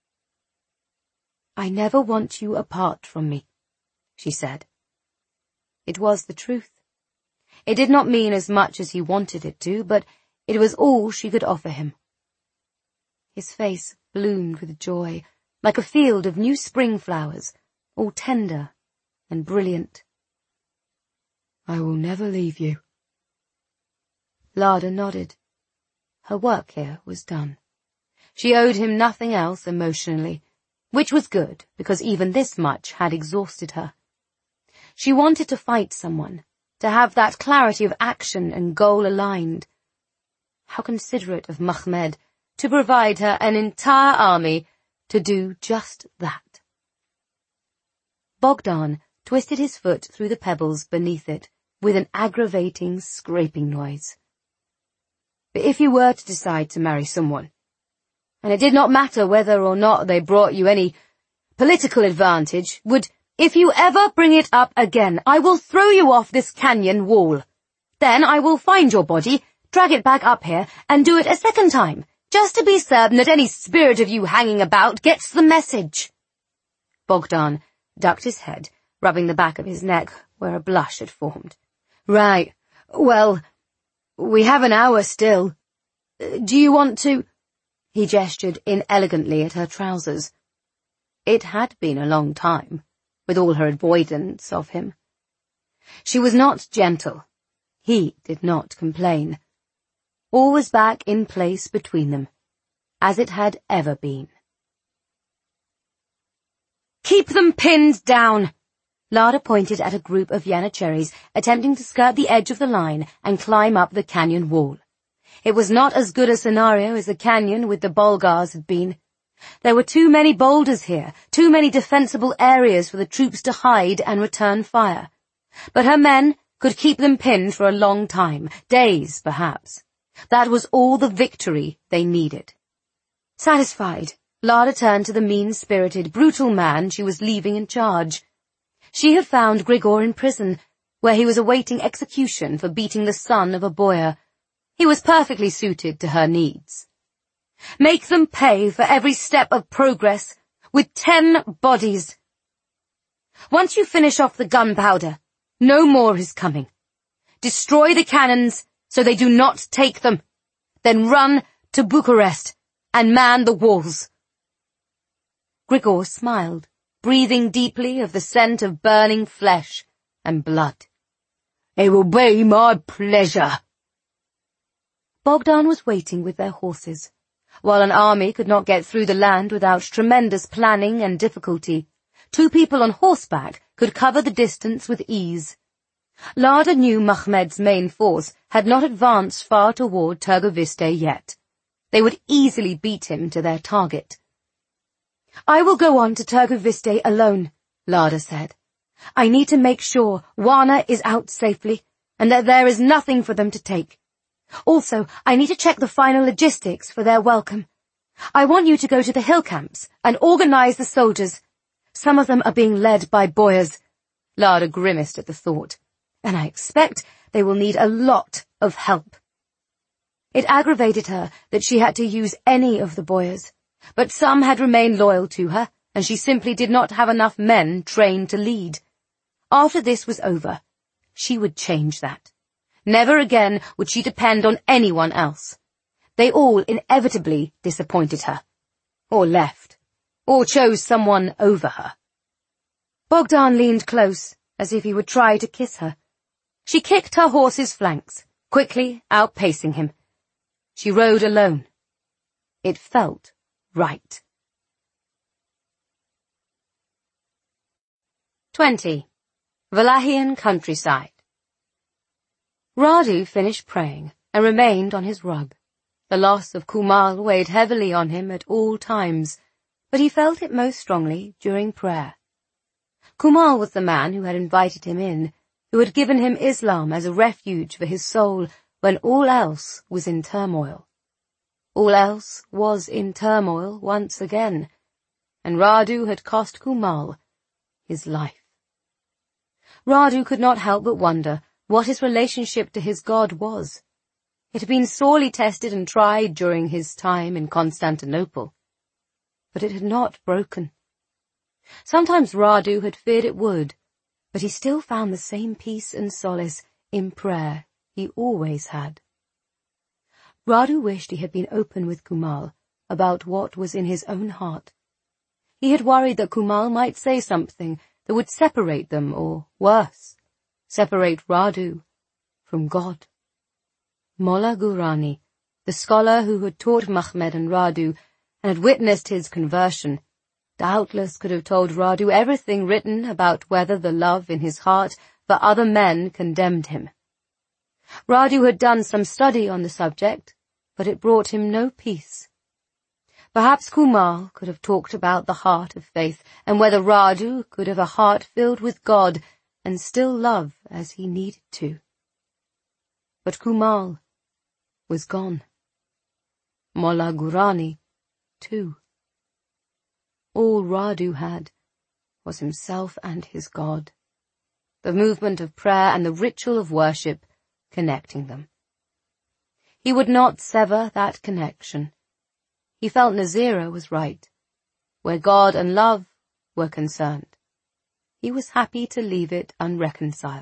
I never want you apart from me, she said. It was the truth. It did not mean as much as he wanted it to, but it was all she could offer him. His face bloomed with joy, like a field of new spring flowers, all tender and brilliant. I will never leave you. Larder nodded. Her work here was done. She owed him nothing else emotionally, which was good because even this much had exhausted her. She wanted to fight someone, to have that clarity of action and goal aligned. How considerate of Mahmed to provide her an entire army to do just that. Bogdan twisted his foot through the pebbles beneath it with an aggravating scraping noise. But if you were to decide to marry someone, and it did not matter whether or not they brought you any political advantage, would, if you ever bring it up again, I will throw you off this canyon wall. Then I will find your body, drag it back up here, and do it a second time, just to be certain that any spirit of you hanging about gets the message. Bogdan ducked his head, rubbing the back of his neck where a blush had formed. Right, well, we have an hour still. Do you want to... He gestured inelegantly at her trousers. It had been a long time, with all her avoidance of him. She was not gentle. He did not complain. All was back in place between them, as it had ever been. Keep them pinned down! Larder pointed at a group of Yanacheris attempting to skirt the edge of the line and climb up the canyon wall. It was not as good a scenario as the canyon with the Bulgars had been. There were too many boulders here, too many defensible areas for the troops to hide and return fire. But her men could keep them pinned for a long time, days perhaps. That was all the victory they needed. Satisfied, Larder turned to the mean-spirited, brutal man she was leaving in charge. She had found Grigor in prison, where he was awaiting execution for beating the son of a boyar. He was perfectly suited to her needs. Make them pay for every step of progress, with ten bodies. Once you finish off the gunpowder, no more is coming. Destroy the cannons so they do not take them. Then run to Bucharest and man the walls. Grigor smiled, breathing deeply of the scent of burning flesh and blood. It will be my pleasure. Bogdan was waiting with their horses. While an army could not get through the land without tremendous planning and difficulty, two people on horseback could cover the distance with ease. Larder knew Mahmed's main force had not advanced far toward Târgoviste yet. They would easily beat him to their target. I will go on to Târgoviste alone, Larder said. I need to make sure Wana is out safely, and that there is nothing for them to take. Also, I need to check the final logistics for their welcome. I want you to go to the hill camps and organize the soldiers. Some of them are being led by boyars. Larder grimaced at the thought. And I expect they will need a lot of help. It aggravated her that she had to use any of the boyars, but some had remained loyal to her, and she simply did not have enough men trained to lead. After this was over, she would change that. Never again would she depend on anyone else. They all inevitably disappointed her, or left, or chose someone over her. Bogdan leaned close, as if he would try to kiss her. She kicked her horse's flanks, quickly outpacing him. She rode alone. It felt right. Twenty. Wallachian countryside. Radu finished praying and remained on his rug. The loss of Kumal weighed heavily on him at all times, but he felt it most strongly during prayer. Kumal was the man who had invited him in, who had given him Islam as a refuge for his soul when all else was in turmoil. All else was in turmoil once again, and Radu had cost Kumal his life. Radu could not help but wonder what his relationship to his God was. It had been sorely tested and tried during his time in Constantinople, but it had not broken. Sometimes Radu had feared it would, but he still found the same peace and solace in prayer he always had. Radu wished he had been open with Kumal about what was in his own heart. He had worried that Kumal might say something that would separate them, or, worse, separate Radu from God. Molla Gurani, the scholar who had taught Mahmed and Radu and had witnessed his conversion, doubtless could have told Radu everything written about whether the love in his heart for other men condemned him. Radu had done some study on the subject, but it brought him no peace. Perhaps Kumal could have talked about the heart of faith, and whether Radu could have a heart filled with God and still love as he needed to. But Kumal was gone. Molla Gurani, too. All Radu had was himself and his God, the movement of prayer and the ritual of worship connecting them. He would not sever that connection. He felt Nazira was right. Where God and love were concerned, he was happy to leave it unreconciled.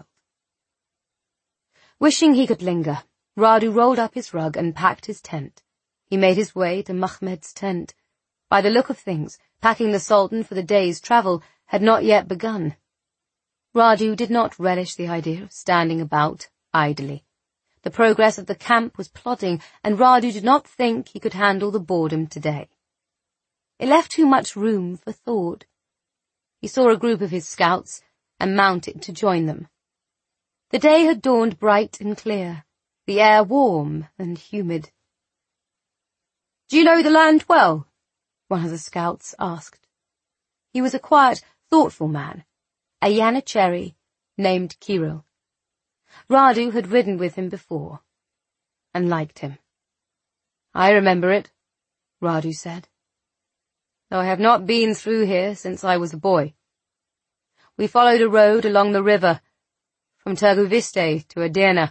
Wishing he could linger, Radu rolled up his rug and packed his tent. He made his way to Mahmed's tent. By the look of things, packing the Sultan for the day's travel had not yet begun. Radu did not relish the idea of standing about idly. The progress of the camp was plodding, and Radu did not think he could handle the boredom today. It left too much room for thought. He saw a group of his scouts and mounted to join them. The day had dawned bright and clear, the air warm and humid. "Do you know the land well?" one of the scouts asked. He was a quiet, thoughtful man, a Yanacheri named Kirill. Radu had ridden with him before, and liked him. "I remember it," Radu said, "though I have not been through here since I was a boy. We followed a road along the river, from Terguviste to Edirne."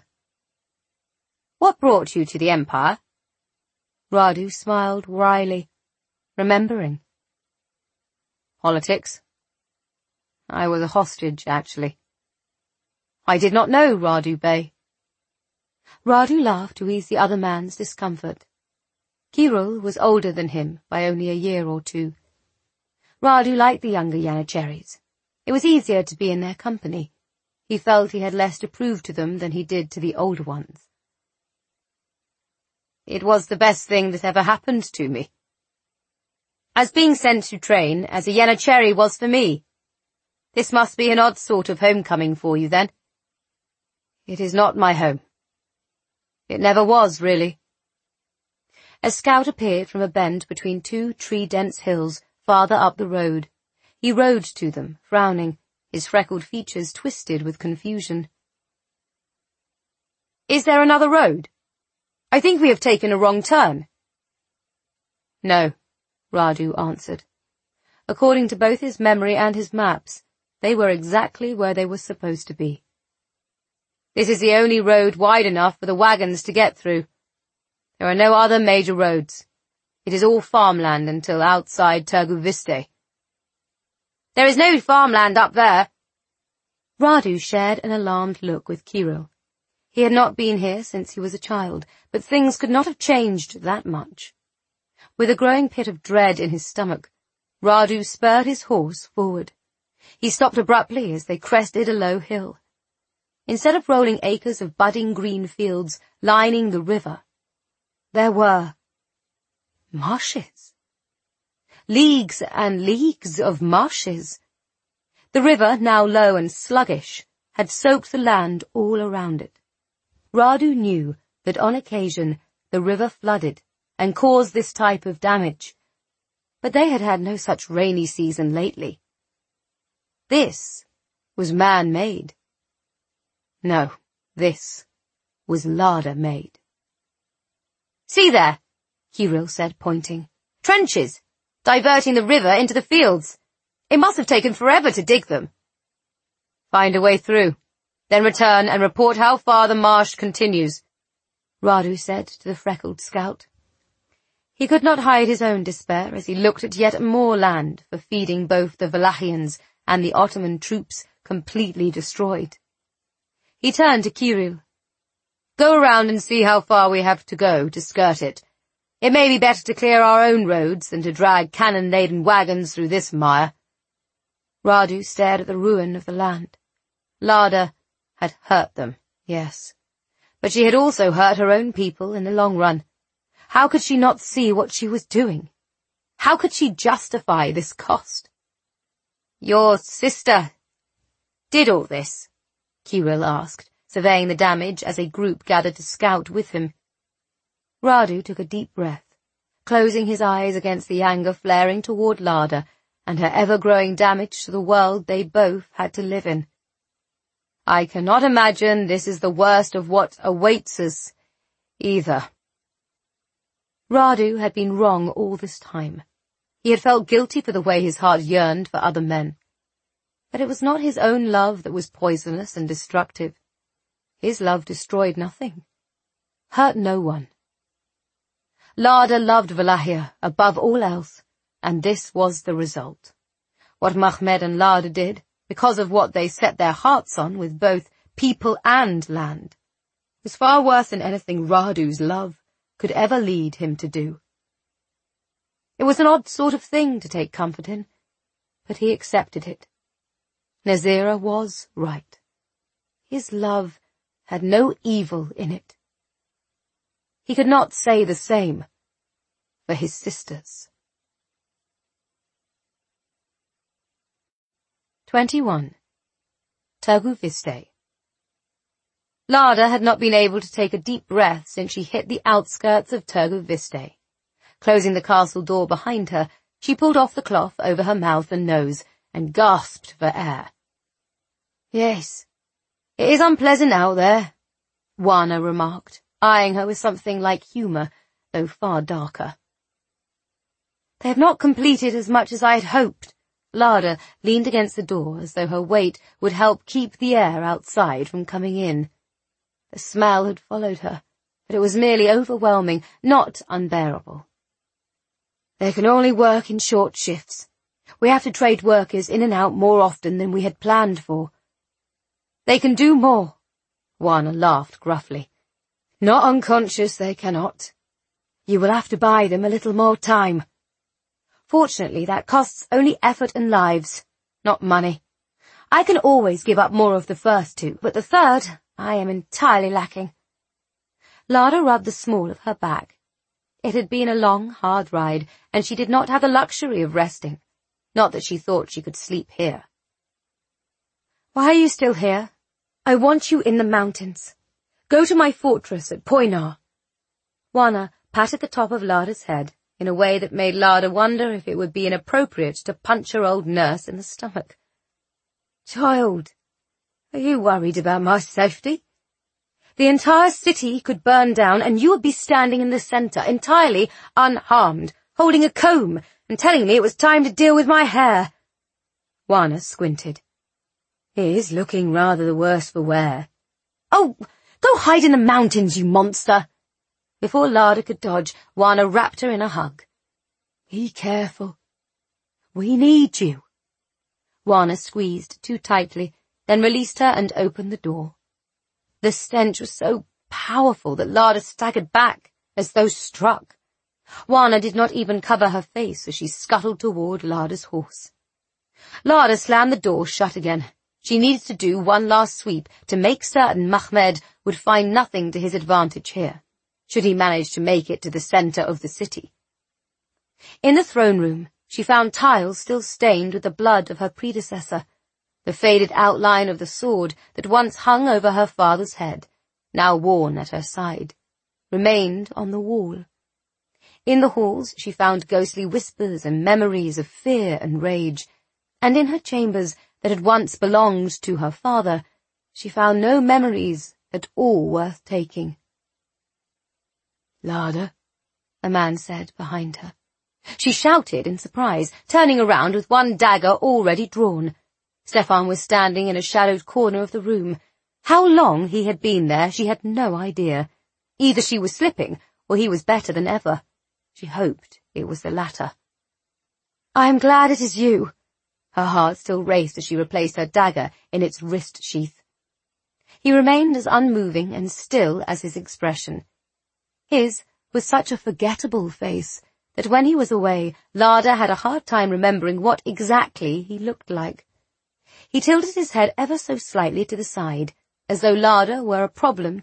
"What brought you to the Empire?" Radu smiled wryly, remembering. "Politics. I was a hostage, actually." "I did not know Radu Bey." Radu laughed to ease the other man's discomfort. Kirill was older than him by only a year or two. Radu liked the younger Yanacheris. It was easier to be in their company. He felt he had less to prove to them than he did to the older ones. "It was the best thing that ever happened to me. As being sent to train as a Yanacheri was for me. This must be an odd sort of homecoming for you, then." "It is not my home. It never was, really." A scout appeared from a bend between two tree-dense hills farther up the road. He rode to them, frowning, his freckled features twisted with confusion. "Is there another road? I think we have taken a wrong turn." "No," Radu answered. According to both his memory and his maps, they were exactly where they were supposed to be. "This is the only road wide enough for the wagons to get through. There are no other major roads. It is all farmland until outside Terguviste." "There is no farmland up there." Radu shared an alarmed look with Kirill. He had not been here since he was a child, but things could not have changed that much. With a growing pit of dread in his stomach, Radu spurred his horse forward. He stopped abruptly as they crested a low hill. Instead of rolling acres of budding green fields lining the river, there were marshes. Leagues and leagues of marshes. The river, now low and sluggish, had soaked the land all around it. Radu knew that on occasion the river flooded and caused this type of damage, but they had had no such rainy season lately. This was man-made. No, this was Lada-made. "See there," Kirill said, pointing. "Trenches, diverting the river into the fields. It must have taken forever to dig them." "Find a way through, then return and report how far the marsh continues," Radu said to the freckled scout. He could not hide his own despair as he looked at yet more land for feeding both the Wallachians and the Ottoman troops completely destroyed. He turned to Kirill. "Go around and see how far we have to go to skirt it. It may be better to clear our own roads than to drag cannon-laden wagons through this mire. Radu stared at the ruin of the land. Lada had hurt them, yes, but she had also hurt her own people in the long run. How could she not see what she was doing? How could she justify this cost? Your sister did all this? Kirill asked, surveying the damage as a group gathered to scout with him. Radu took a deep breath, closing his eyes against the anger flaring toward Lada and her ever-growing damage to the world they both had to live in. I cannot imagine this is the worst of what awaits us, either. Radu had been wrong all this time. He had felt guilty for the way his heart yearned for other men. But it was not his own love that was poisonous and destructive. His love destroyed nothing, hurt no one. Lada loved Valahia above all else, and this was the result. What Mahmed and Lada did, because of what they set their hearts on with both people and land, was far worse than anything Radu's love could ever lead him to do. It was an odd sort of thing to take comfort in, but he accepted it. Nazira was right. His love had no evil in it. He could not say the same for his sisters. Twenty-one. Târgu Viste. Lada had not been able to take a deep breath since she hit the outskirts of Târgu Viste. Closing the castle door behind her, she pulled off the cloth over her mouth and nose and gasped for air. Yes, it is unpleasant out there, Wana remarked, eyeing her with something like humour, though far darker. They have not completed as much as I had hoped. Lada leaned against the door as though her weight would help keep the air outside from coming in. The smell had followed her, but it was merely overwhelming, not unbearable. They can only work in short shifts. We have to trade workers in and out more often than we had planned for. They can do more, Wana laughed gruffly. Not unconscious, they cannot. You will have to buy them a little more time. Fortunately, that costs only effort and lives, not money. I can always give up more of the first two, but the third I am entirely lacking. Lada rubbed the small of her back. It had been a long, hard ride, and she did not have the luxury of resting. Not that she thought she could sleep here. Why are you still here? I want you in the mountains. Go to my fortress at Poinar. Wana patted the top of Lada's head in a way that made Lada wonder if it would be inappropriate to punch her old nurse in the stomach. Child, are you worried about my safety? The entire city could burn down and you would be standing in the centre, entirely unharmed, holding a comb and telling me it was time to deal with my hair. Wana squinted. It is looking rather the worse for wear. Oh, go hide in the mountains, you monster! Before Lada could dodge, Wana wrapped her in a hug. Be careful. We need you. Wana squeezed too tightly, then released her and opened the door. The stench was so powerful that Lada staggered back, as though struck. Wana did not even cover her face as she scuttled toward Lada's horse. Lada slammed the door shut again. She needed to do one last sweep to make certain Mahmed would find nothing to his advantage here, should he manage to make it to the centre of the city. In the throne room, she found tiles still stained with the blood of her predecessor. The faded outline of the sword that once hung over her father's head, now worn at her side, remained on the wall. In the halls she found ghostly whispers and memories of fear and rage, and in her chambers that had once belonged to her father, she found no memories at all worth taking. Lada, a man said behind her. She shouted in surprise, turning around with one dagger already drawn. Stefan was standing in a shadowed corner of the room. How long he had been there, she had no idea. Either she was slipping, or he was better than ever. She hoped it was the latter. I am glad it is you. Her heart still raced as she replaced her dagger in its wrist sheath. He remained as unmoving and still as his expression. His was such a forgettable face that when he was away, Larder had a hard time remembering what exactly he looked like. He tilted his head ever so slightly to the side, as though Larder were a problem